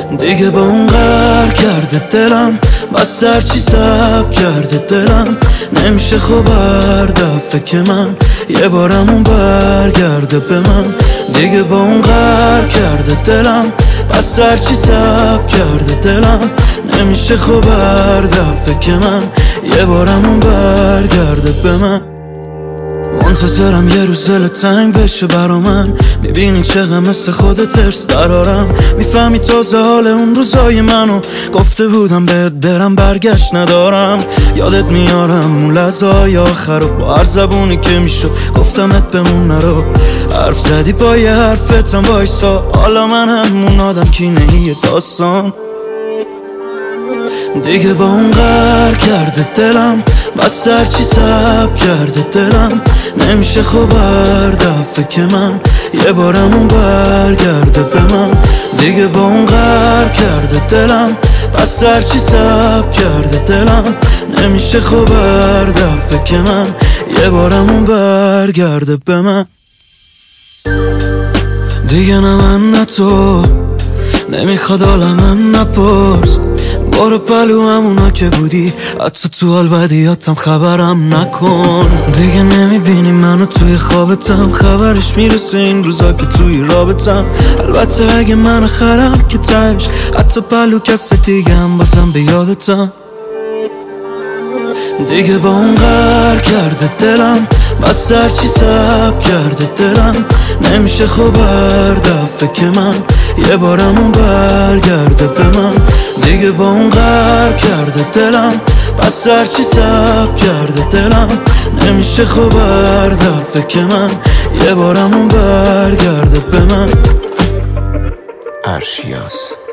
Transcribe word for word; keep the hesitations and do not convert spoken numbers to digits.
دیگه با اون قهر کرده دلم، بس هرچی سب کرده دلم. نمیشه خوب هر دفعه که من یه بارم اون برگرده به من. دیگه با اون قهر کرده دلم، بس هرچی سب کرده دلم. نمیشه خوب هر دفعه که من یه بارم اون برگرده به من. منتظرم یه روز دل تنگ بشه برا من، میبینی چقدر مثل خودت ترس درارم. میفهمی تازه حال اون روزای منو، گفته بودم بهت برم برگشت ندارم. یادت میارم اون لحظه‌های آخر رو، با هر زبونی که میشد گفتمت بمون نرو. حرف زدی با یه حرفتم وایسا، حالا من همون آدم کی نهی داستان. دیگه با اون قهر کرده دلم، بس هرچی سب کرده دلم. نمیشه خوب هر دفعه که من یه بارم اون برگرده به من. دیگه با اون قهر کرده دلم، بس هرچی سب کرده دلم. نمیشه خوب هر دفعه که من یه بارم اون برگرده به من. دیگه نه من نه تو، نمیخواد عالمم نپرس. برو پلو همونا که بودی، حتی تو حال بدیاتم خبرم نکن. دیگه نمیبینی منو توی خوابتم، خبرش میرسه این روزا که توی رابطم. البته اگه من خرم که تش، حتی پلو کس دیگه هم بازم به یادتم. دیگه با اون قهر کرده دلم، بس هرچی سب کرده دلم. نمیشه خوب هر دفعه که من یه بارم اون برگرده به من. دیگه با اون قهر کرده دلم، بس هرچی سب کرده دلم. نمیشه خوب هر دفعه که من یه بارم اون برگرده به من. عرشیاس